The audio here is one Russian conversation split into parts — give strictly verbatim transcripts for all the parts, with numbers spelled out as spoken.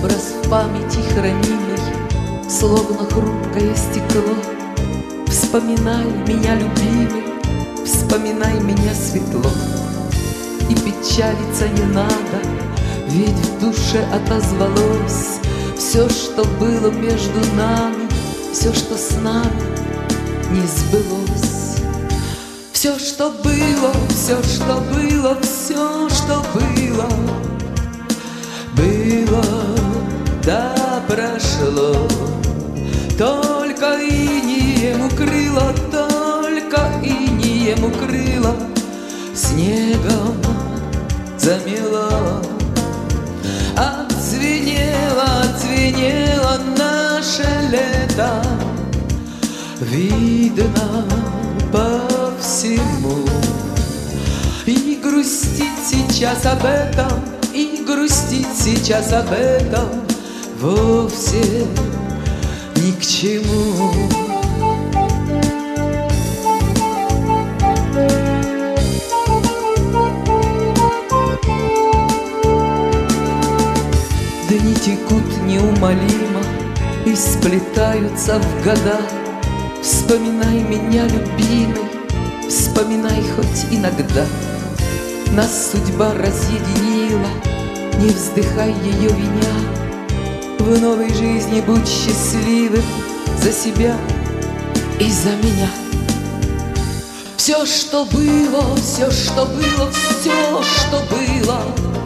образ в памяти хранимый, словно хрупкое стекло. Вспоминай меня, любимый, вспоминай меня, светло. И печалиться не надо, ведь в душе отозвалось все, что было между нами, все, что с нами не сбылось. Все, что было, все, что было, все, что было, было, да прошло. Только инеем укрыло, только инеем укрыло, снегом замело. Отзвенело, отзвенело наше лето, видно по всему. И грустить сейчас об этом, и грустить сейчас об этом вовсе ни к чему. Дни текут неумолимо и сплетаются в года. Вспоминай меня, любимый, вспоминай хоть иногда. Нас судьба разъединила, не вздыхай ее виня. В новой жизни будь счастливым за себя и за меня. Все, что было, все, что было, все, что было,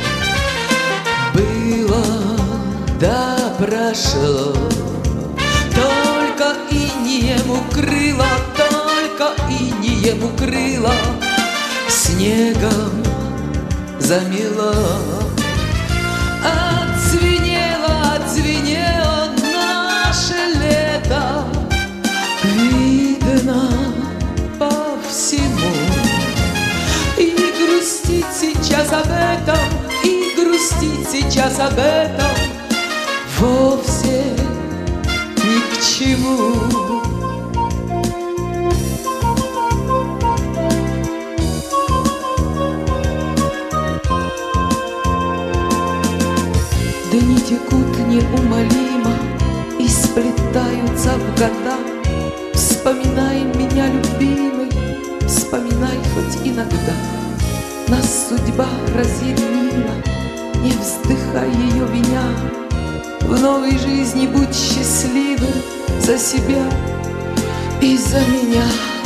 было, да прошло. Только инеем укрыло, только инеем укрыло, снегом замело. Отзвенело, отзвенело наше лето, видно по всему. И грустить сейчас об этом, и грустить сейчас об этом вовсе ни к чему. Дни текут неумолимо и сплетаются в года. Вспоминай меня, любимый, вспоминай хоть иногда. Нас судьба разъединила, не вздыхай ее виня. В новой жизни будь счастливым за себя и за меня.